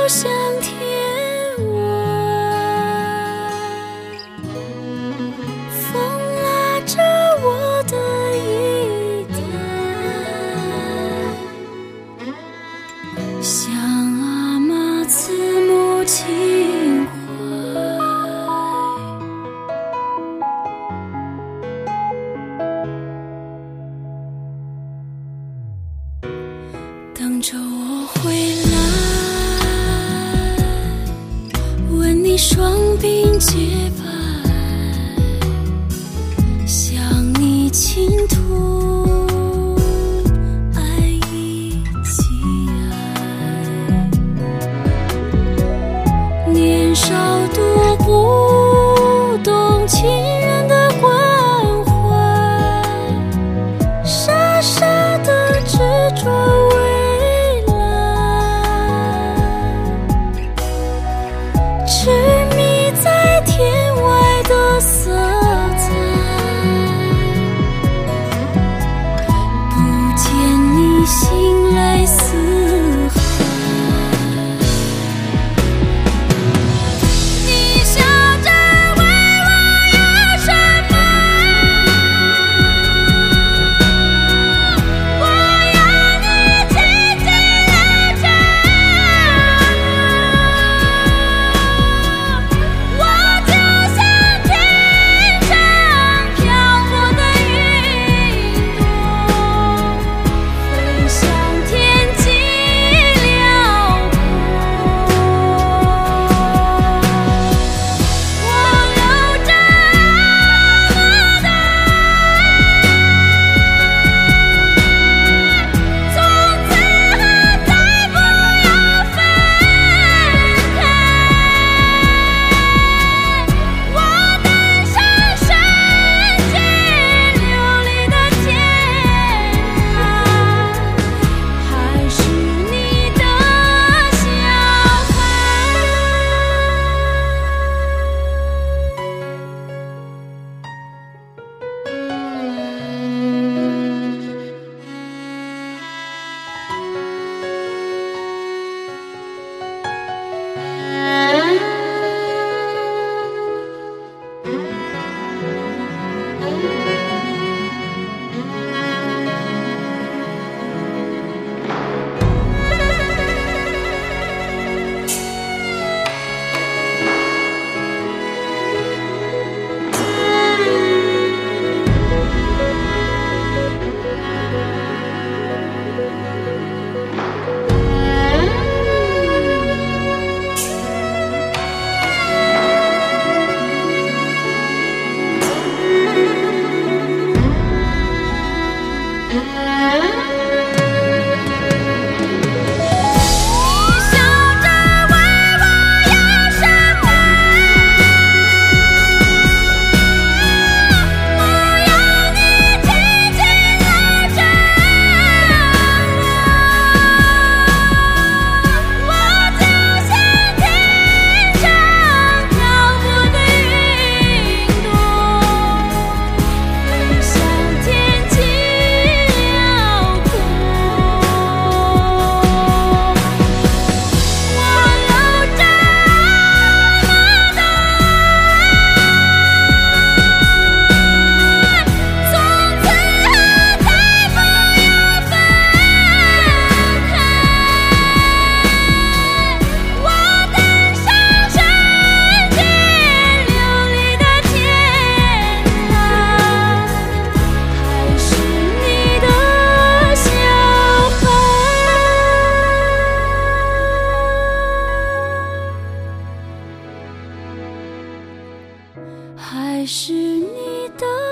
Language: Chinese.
向天外，风拉着我的衣带，像阿妈慈母情怀，等着我回来，问你双鬓洁白，向你倾吐爱意喜爱。年少多不懂亲人的关怀，傻傻的执着未来，痴迷在天外的色彩，不见你心泪似海。你笑着问我要什么，我要你紧紧拉着我，就像天上飘过的云朵，飞向天际辽阔。我留着阿妈的爱，从此后再不要分开。我登上山间流离的天涯，还是你的小孩。你笑着问我要什么，我要你紧紧拉着我，就像天上飘过的云朵，飞向天际辽阔。我留着阿妈的爱，从此后再不要分开。我登上山间流离的天涯，还是你的小孩。还是你的